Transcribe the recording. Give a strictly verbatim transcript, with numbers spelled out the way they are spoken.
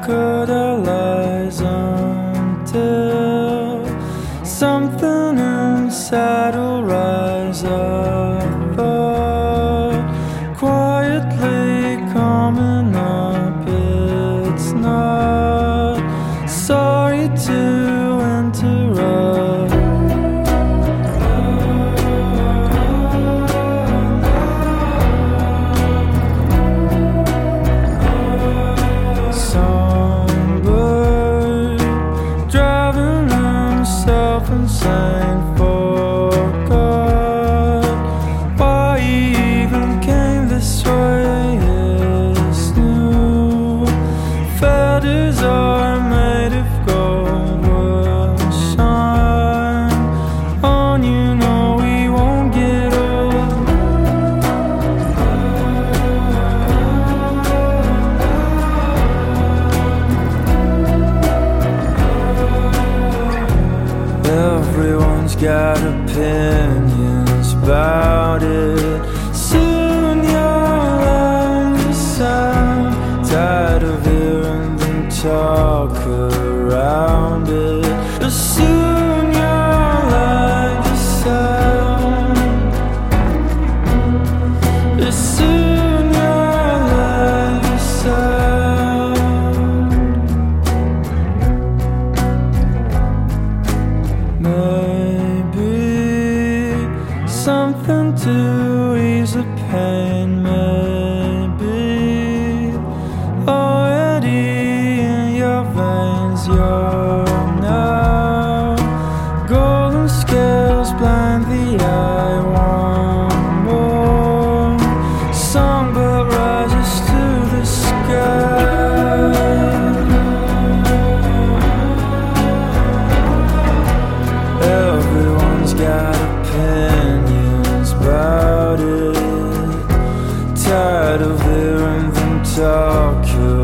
could our lies until something inside will rise up, but quietly coming up. It's not sorry to interrupt. Songbird driving himself insane, forgot why he even came this way. His new feathers are made of gold, will shine on you, know we won't get old. Everyone's got opinions about it. Soon you'll understand. Tired of hearing them talk around it. But soon you'll understand. But soon you'll understand. Maybe something to ease the pain, maybe already in your veins. You're now golden scales blind the eye. One more songbird rises to the sky. Everyone's got opinions about it. Tired of hearing them talk